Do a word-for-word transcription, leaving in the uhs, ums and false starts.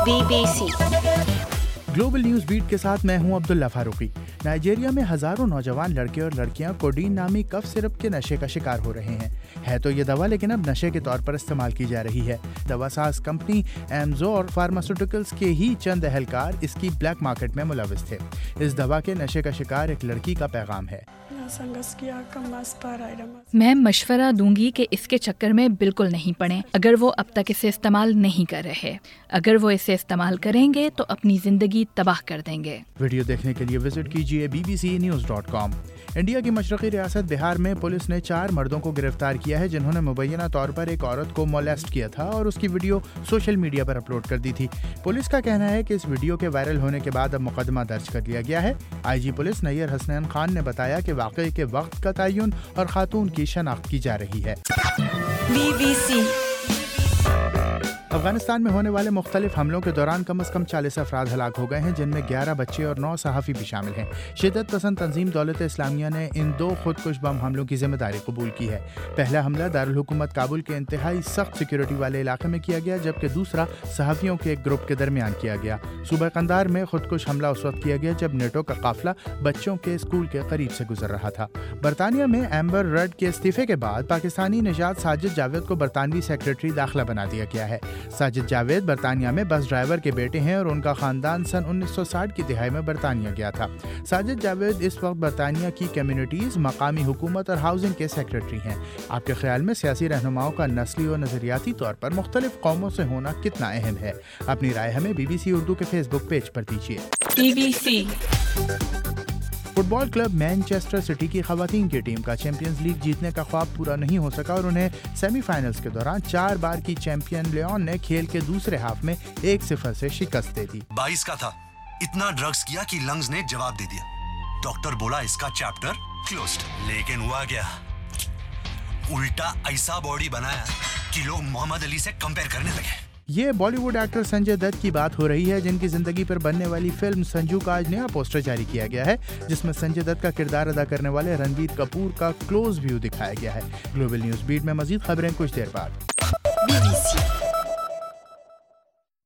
Be B C global news beat کے ساتھ میں ہوں عبداللہ فاروقی۔ نائجیریا میں ہزاروں نوجوان لڑکے اور لڑکیاں کوڈین نامی کف سرپ کے نشے کا شکار ہو رہے ہیں۔ ہے تو یہ دوا لیکن اب نشے کے طور پر استعمال کی جا رہی ہے۔ دوا ساز کمپنی ایمزو اور فارماسیوٹیکلز کے ہی چند اہلکار اس کی بلیک مارکیٹ میں ملوث تھے۔ اس دوا کے نشے کا شکار ایک لڑکی کا پیغام ہے۔ میں مشورہ دوں گی کہ اس کے چکر میں بالکل نہیں پڑیں اگر وہ اب تک اسے استعمال نہیں کر رہے۔ اگر وہ اسے استعمال کریں گے تو اپنی زندگی تباہ کر دیں گے۔ ویڈیو دیکھنے کے لیے وزٹ کیجیے B B C news dot com. India کی مشرقی ریاست بہار میں پولیس نے چار مردوں کو گرفتار کیا ہے جنہوں نے مبینہ طور پر ایک عورت کو مولیسٹ کیا تھا اور اس کی ویڈیو سوشل میڈیا پر اپلوڈ کر دی تھی۔ پولیس کا کہنا ہے کہ اس ویڈیو کے وائرل ہونے کے بعد اب مقدمہ درج کر لیا گیا ہے۔ I G police Nayyar Hasnain Khan نے بتایا کہ واقعے کے وقت کا تعین اور خاتون کی شناخت کی جا رہی ہے۔ بی بی سی افغانستان میں ہونے والے مختلف حملوں کے دوران کم از کم چالیس افراد ہلاک ہو گئے ہیں، جن میں گیارہ بچے اور نو صحافی بھی شامل ہیں۔ شدت پسند تنظیم دولت اسلامیہ نے ان دو خودکش بم حملوں کی ذمہ داری قبول کی ہے۔ پہلا حملہ دارالحکومت کابل کے انتہائی سخت سیکیورٹی والے علاقے میں کیا گیا، جبکہ دوسرا صحافیوں کے ایک گروپ کے درمیان کیا گیا۔ صوبہ قندار میں خودکش حملہ اس وقت کیا گیا جب نیٹو کا قافلہ بچوں کے اسکول کے قریب سے گزر رہا تھا۔ برطانیہ میں ایمبر رڈ کے استعفے کے بعد پاکستانی نژاد ساجد جاوید کو برطانوی سیکریٹری داخلہ بنا دیا گیا ہے۔ ساجد جاوید برطانیہ میں بس ڈرائیور کے بیٹے ہیں اور ان کا خاندان سن انیس سو ساٹھ کی دہائی میں برطانیہ گیا تھا۔ ساجد جاوید اس وقت برطانیہ کی کمیونٹیز، مقامی حکومت اور ہاؤسنگ کے سیکریٹری ہیں۔ آپ کے خیال میں سیاسی رہنماؤں کا نسلی اور نظریاتی طور پر مختلف قوموں سے ہونا کتنا اہم ہے؟ اپنی رائے ہمیں بی بی سی اردو کے فیس بک پیج پر دیجیے۔ B B C football club Manchester City کی خواتین کی ٹیم کا چیمپئنز لیگ جیتنے کا خواب پورا نہیں ہو سکا اور انہیں سیمی فائنلز کے دوران چار بار کی چیمپئن لیون نے کھیل کے دوسرے ہاف میں ایک صفر سے شکست دے دی۔ بائیس کا تھا، اتنا ڈرگز کیا کہ لنگز نے جواب دے دیا۔ ڈاکٹر بولا اس کا چیپٹر کلوزڈ، لیکن ہوا کیا؟ الٹا ایسا باڈی بنایا کہ لوگ محمد علی سے کمپیئر کرنے لگے۔ یہ بالی ووڈ ایکٹر سنجے دت کی بات ہو رہی ہے، جن کی زندگی پر بننے والی فلم سنجو کا آج نیا پوسٹر جاری کیا گیا ہے، جس میں سنجے دت کا کردار ادا کرنے والے رنبیر کپور کا کلوز ویو دکھایا گیا ہے۔ گلوبل نیوز بیٹ میں مزید خبریں کچھ دیر بعد۔ Be B C